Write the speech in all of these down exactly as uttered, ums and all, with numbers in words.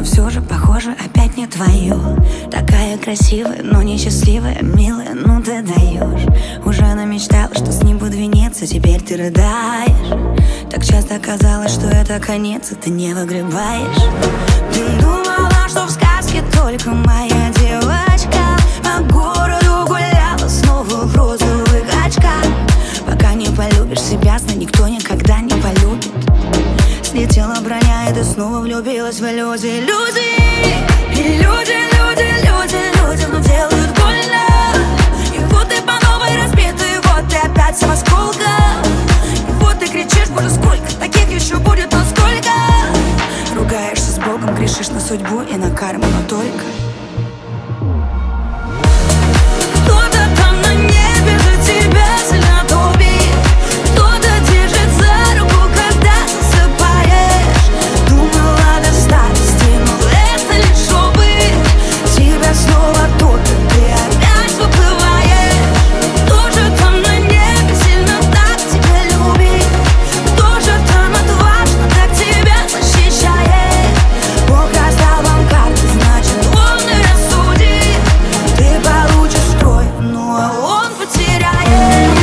но все же, похоже, опять не твое. Такая красивая, но несчастливая, милая, ну ты даешь. Уже намечтала, что с ним буду венец, а теперь ты рыдаешь. Так часто казалось, что это конец, и ты не выгребаешь. Ты думала, что в сказке только моя девочка по городу гуляла снова в розовых очках. Пока не полюбишь себя, знай, никто никогда не полюбит. Слетела броня, и ты снова влюбилась в иллюзии. Иллюзии, и люди, люди, люди, людям, но делают больно. И вот ты по новой разбитый, вот ты опять вся в осколках. И вот ты кричишь, боже, сколько таких еще будет, но сколько. Ругаешься с Богом, грешишь на судьбу и на карму, но только кто-то там на небе за тебя сильно топит. Кто-то держит за руку, когда засыпаешь. Думала до старости, но это лишь опыт. Тебя снова топит, ты опять выплываешь. Кто же там на небе сильно так тебя любит? Кто же там отважно так тебя защищает? Бог раздал вам карты, значит он и рассудит. Ты получишь строй, ну а он потеряет.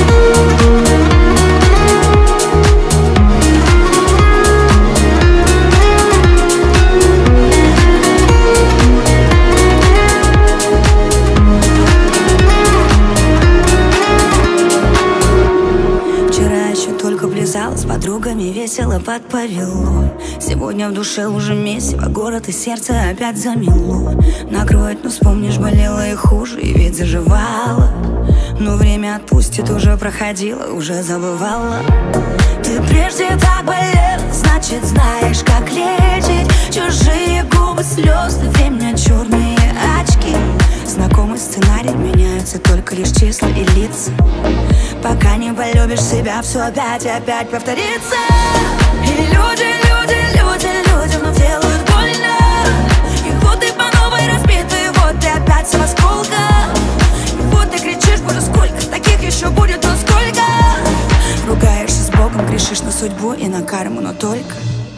Вчера еще только плясала с подругами, весело под Павелой. Сегодня в душе уже месиво, город и сердце опять замело. Накроет, но вспомнишь, болело и хуже, и ведь заживало. Но время отпустит, уже проходило, уже забывала. Ты прежде так болела, значит знаешь, как лечить. Чужие губы, слезы, время, черные очки. Знакомый сценарий, меняются только лишь числа и лица. Пока не полюбишь себя, все опять и опять повторится. И люди, люди, люди, людям, но делают больно. И вот ты по новой разбитый, вот ты опять вся в осколках. И вот ты кричишь, боже, сколько таких еще будет, но сколько. Ругаешься с Богом, грешишь на судьбу и на карму, но только